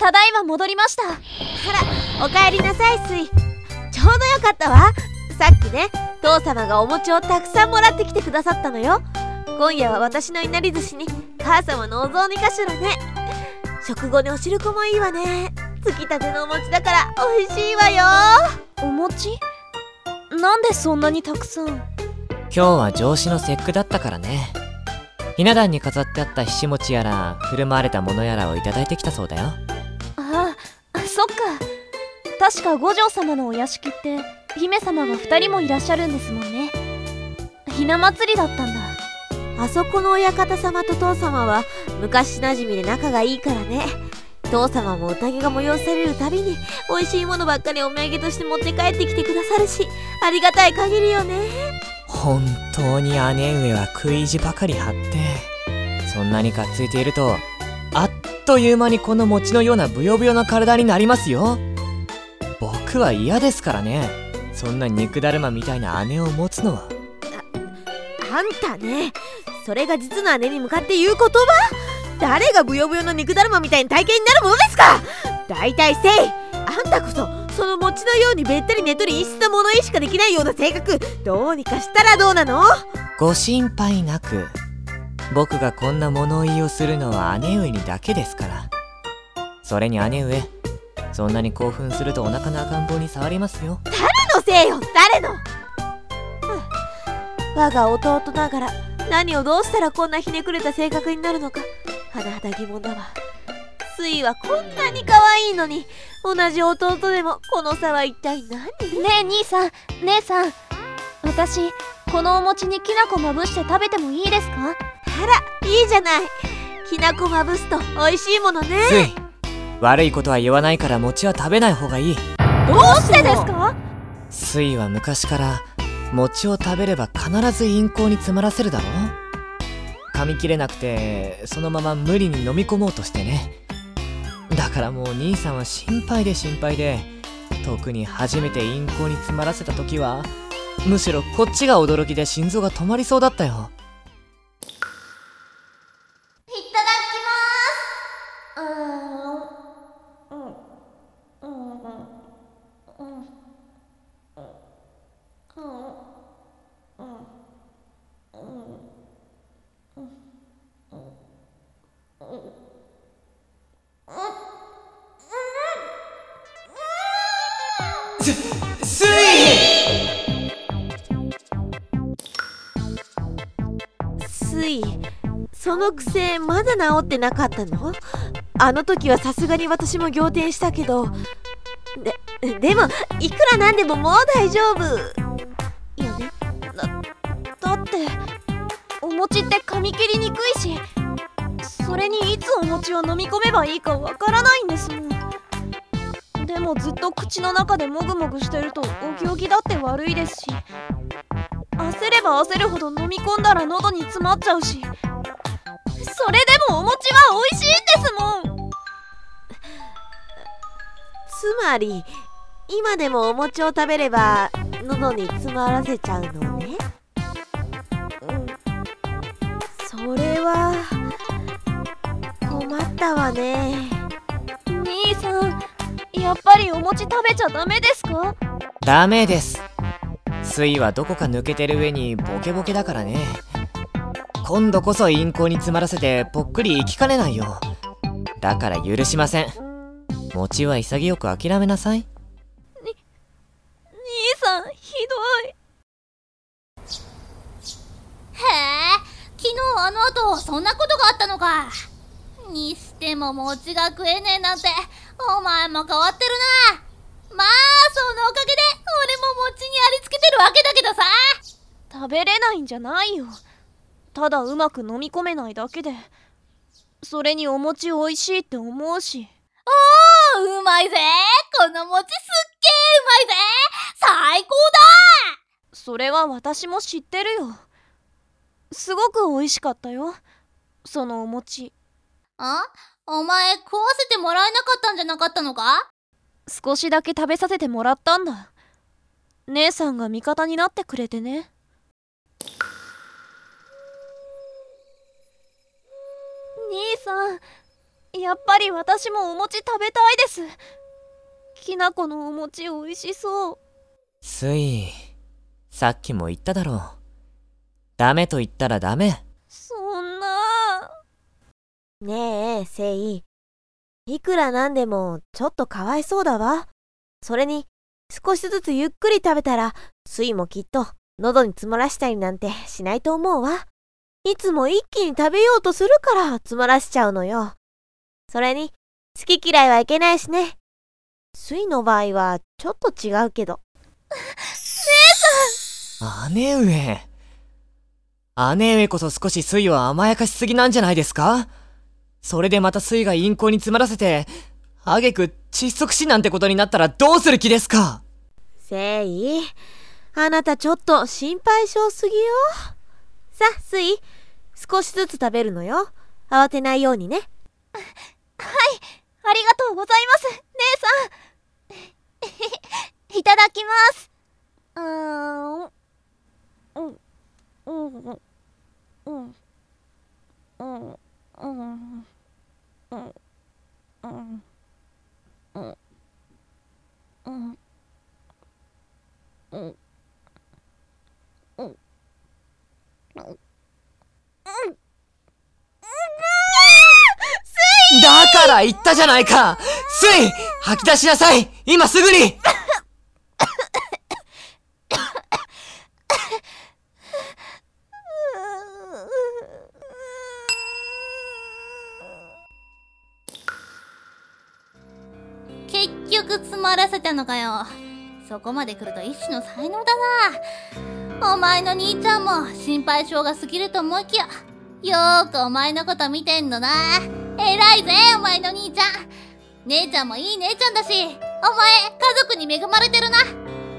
ただいま戻りました。 あら、おかえりなさいスイ。ちょうどよかったわ。さっきね、父様がお餅をたくさんもらってきてくださったのよ。今夜は私のいなり寿司に母様のお雑煮かしらね。食後にお汁粉もいいわね。つきたてのお餅だから美味しいわよ。 お餅？なんでそんなにたくさん？ 今日は上司の節句だったからね。ひな壇に飾ってあったひし餅やら振る舞われたものやらをいただいてきたそうだよ。 ああ、そっか。確か五条様のお屋敷って姫様が2人もいらっしゃるんですもんね。ひな祭りだったんだ。 あそこの親方様と父様は昔なじみで仲がいいからね。父様も宴が催されるたびに美味しいものばっかりお土産として持って帰ってきてくださるし、ありがたい限りよね。 本当に姉上は食い意地ばかり張って、そんなにかっついているとあっという間にこの餅のようなブヨブヨな体になりますよ。僕は嫌ですからね、そんな肉だるまみたいな姉を持つのは。 あんたね、それが実の姉に向かって言う言葉？誰がブヨブヨの肉だるまみたいな体型になるものですか。大体せい、あんたこそその餅のようにべったりねっとり陰湿な物言いしかできないような性格、どうにかしたらどうなの？ ご心配なく。僕がこんな物言いをするのは姉上にだけですから。それに姉上、そんなに興奮するとお腹の赤ん坊に触りますよ。 誰のせいよ、誰の？我が弟ながら何をどうしたらこんなひねくれた性格になるのか甚だ疑問だわ。スイはこんなに可愛いのに、同じ弟でもこの差は一体何？ ねえ兄さん、姉さん、私このお餅にきな粉まぶして食べてもいいですか？ あら、いいじゃない。きな粉まぶすと美味しいものね。 つい悪いことは言わないから餅は食べない方がいい。 どうしてですか？ スイは昔から餅を食べれば必ず陰口に詰まらせるだろ。噛み切れなくてそのまま無理に飲み込もうとしてね。だからもう兄さんは心配で心配で、特に初めて陰口に詰まらせた時はむしろこっちが驚きで心臓が止まりそうだったよ。 いただきスイ！ スイ、その癖まだ治ってなかったの？あの時はさすがに私も仰天したけど、でもいくらなんでももう大丈夫よね。 だってお餅って噛み切りにくいし、それにいつお餅を飲み込めばいいかわからないんですもん。でもずっと口の中でもぐもぐしてるとお行儀だって悪いですし、焦れば焦るほど飲み込んだら喉に詰まっちゃうし、それでもお餅は美味しいんですもん。 つまり今でもお餅を食べれば喉に詰まらせちゃうのね。それは困ったわね。 兄さん、やっぱりお餅食べちゃダメですか？ ダメです。スイはどこか抜けてる上にボケボケだからね。今度こそ陰口に詰まらせてぽっくり生きかねないよ。だから許しません。餅は潔く諦めなさい。 兄さん、ひどい。 へえ、昨日あの後そんなことがあったのか。にしても餅が食えねえなんてお前も変わってるな。まあそのおかげで俺も餅にありつけてるわけだけどさ。 食べれないんじゃないよ。ただうまく飲み込めないだけで。それにお餅おいしいって思うし。 おー、うまいぜ。この餅すっげーうまいぜ。最高だ。 それは私も知ってるよ。すごく美味しかったよ、そのお餅。 お前食わせてもらえなかったんじゃなかったのか？ 少しだけ食べさせてもらったんだ。姉さんが味方になってくれてね。兄さん、 やっぱり私もお餅食べたいです。きなこのお餅美味しそう。 スイ、さっきも言っただろう。ダメと言ったらダメ。 そんな。 ねえ、セイ。いくらなんでもちょっとかわいそうだわ。それに、少しずつゆっくり食べたら、スイもきっと喉に詰まらしたりなんてしないと思うわ。いつも一気に食べようとするから詰まらしちゃうのよ。それに、好き嫌いはいけないしね。スイの場合はちょっと違うけど。 姉上。姉上こそ少しスイを甘やかしすぎなんじゃないですか？それでまたスイが陰行に詰まらせて、挙句窒息死なんてことになったらどうする気ですか？ セイ、あなたちょっと心配性すぎよ。さあ、スイ、少しずつ食べるのよ。慌てないようにね。 はい、ありがとうございます、姉さん。いただきます。 だから言ったじゃないか！スイ！吐き出しなさい！今すぐに！ 結局詰まらせたのかよ。そこまで来ると一種の才能だな。お前の兄ちゃんも心配性が過ぎると思いきや、よーくお前のこと見てんのな。偉いぜ、お前の兄ちゃん。姉ちゃんもいい姉ちゃんだし、お前家族に恵まれてるな。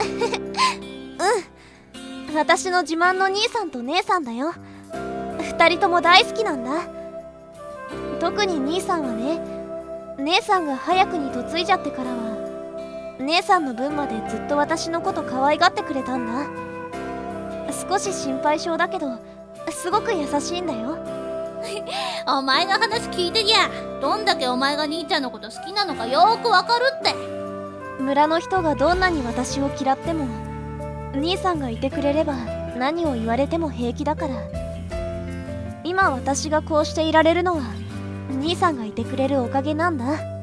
うん、私の自慢の兄さんと姉さんだよ。二人とも大好きなんだ。特に兄さんはね、姉さんが早くに嫁いじゃってからは姉さんの分までずっと私のこと可愛がってくれたんだ。少し心配性だけどすごく優しいんだよ。 お前の話聞いてりゃ、どんだけお前が兄ちゃんのこと好きなのかよーくわかるって。 村の人がどんなに私を嫌っても兄さんがいてくれれば何を言われても平気だから。今私がこうしていられるのは兄さんがいてくれるおかげなんだ。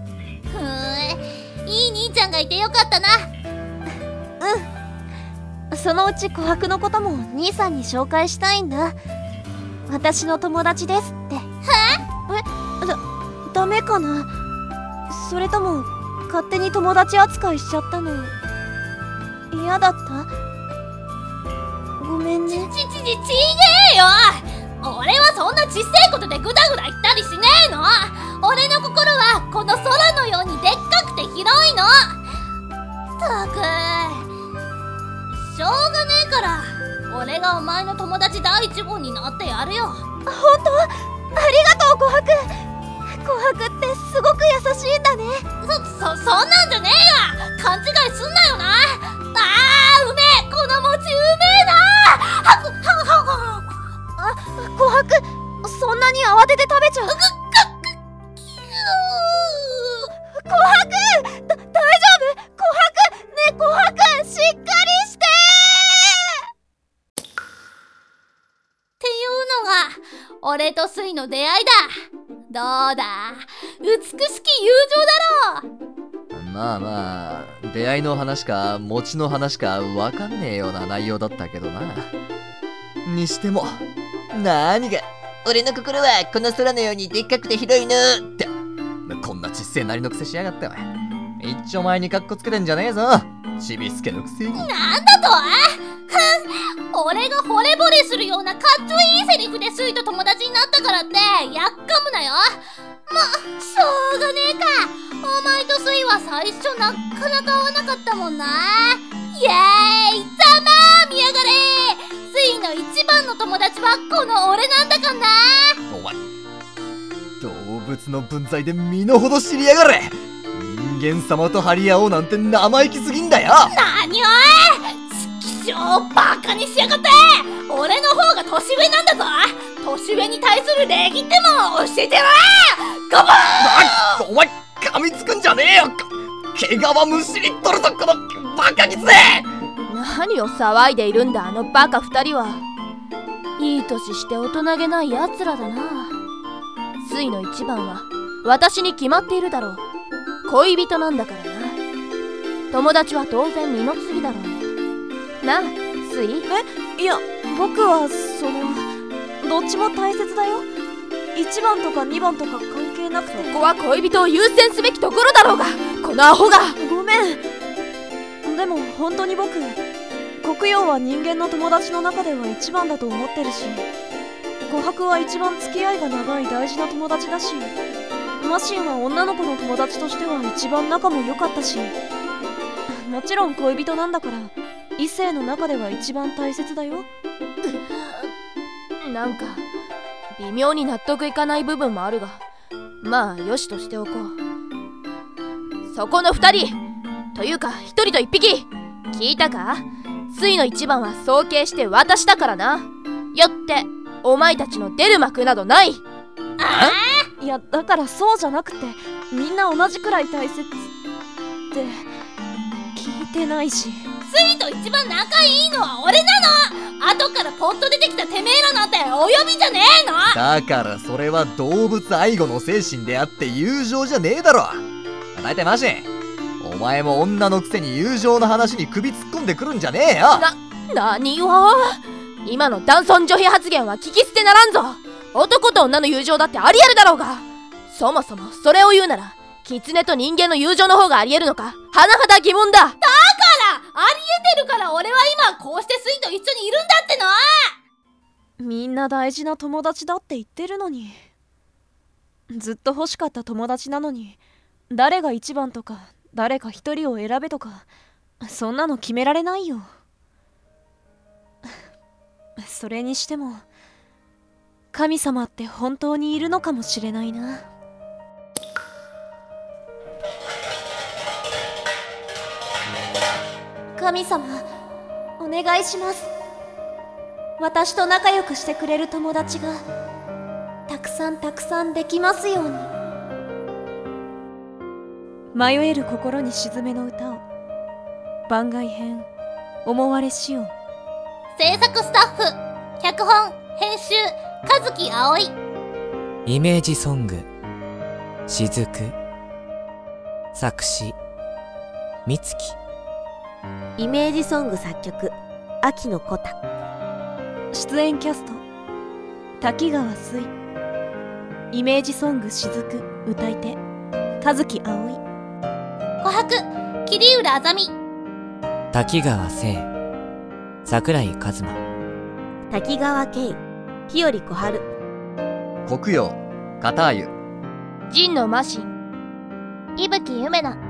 いい兄ちゃんがいてよかったな。 うん、そのうち琥珀のことも兄さんに紹介したいんだ。私の友達ですって。ダメかな。それとも勝手に友達扱いしちゃったの嫌だった？ごめんね。 ちげえよ。俺はそんなちっせえことでグダグダ言ったりしねえの。俺の心はこの空のようにでっかくて広いの。ったく、しょうがねえから俺がお前の友達第一号になってやるよ。 ほんと？ありがとう琥珀。琥珀ってすごく優しいんだね。 そんなんじゃねえが。勘違いすんなよな。うめえ、この餅うめえな。 琥珀、そんなに慌てて食べちゃう？琥珀、大丈夫？琥珀、ねえ琥珀、しっかりして。 っていうのが俺とスイの出会いだ。どうだ、美しき友情だろう。 まあ出会いの話か餅の話かわかんねえような内容だったけどな。にしても何が俺の心はこの空のようにでっかくて広いのって、こんなちっせえなりのくせしやがってわ。一丁前にカッコつけてんじゃねえぞ、ちびすけのくせに。 なんだと？俺が惚れ惚れするようなかっちょいいセリフでスイと友達になったからってやっかむなよ。しょうがねえか。お前とスイは最初なかなか合わなかったもんな。イエーイ、ざまーみやがれ。スイの一番の友達はこの俺なんだかんな。 お前、動物の分際で身の程知りやがれ。人間様と張り合おうなんて生意気すぎんだよ。 なにおい、ちきしちょバカにしやがって。俺の方が年上なんだぞ。年上に対する礼儀ってもん教えてやろ。ガバーン。 お前噛みつくんじゃねえよ。毛皮むしり取るぞこのバカギツネ。 何を騒いでいるんだあのバカ二人は。いい年して大人げないやつらだな。スイの一番は私に決まっているだろう。恋人なんだからな。友達は当然二の次だろう。なあスイ。 いや、僕はどっちも大切だよ。1番とか2番とか関係なくて。 ここは恋人を優先すべきところだろうが、このアホが。 ごめん。でも本当に僕、黒曜は人間の友達の中では1番だと思ってるし、琥珀は一番付き合いが長い大事な友達だし、マシンは女の子の友達としては一番仲も良かったし、もちろん恋人なんだから異性の中では一番大切だよ。 なんか微妙に納得いかない部分もあるが、まあよしとしておこう。そこの二人というか一人と一匹、聞いたか？スイの一番は尊敬して私だからな。よってお前たちの出る幕などない。 いや、だからそうじゃなくて、みんな同じくらい大切って聞いてないし。 スイと一番仲いいのは俺なの。後からポッと出てきたてめえらなんてお呼びじゃねえの。 だからそれは動物愛護の精神であって友情じゃねえだろ。だいたいマシン、お前も女のくせに友情の話に首突っ込んでくるんじゃねえよ。 何を。今の男尊女卑発言は聞き捨てならんぞ。男と女の友情だってありえるだろうが。そもそもそれを言うなら狐と人間の友情の方がありえるのか、甚だ疑問だ。 だからありえてるから俺は今こうしてスイと一緒にいるんだっての。 みんな大事な友達だって言ってるのに。ずっと欲しかった友達なのに、誰が一番とか誰か一人を選べとか、そんなの決められないよ。それにしても神様って本当にいるのかもしれないな。神様、お願いします。私と仲良くしてくれる友達がたくさんできますように。迷える心に沈めの歌を。番外編、思われしよう。 制作スタッフ、脚本、編集、和樹葵。 イメージソング、しずく。作詞、みつき。 イメージソング作曲、秋野コタ。 出演キャスト、滝川水。イメージソングしずく歌い手、和樹葵。 琥珀、桐浦あざみ。 滝川聖、桜井一馬。 滝川圭、日和小春。 黒曜、片あゆ。 陣野マシン、 伊吹ゆめな。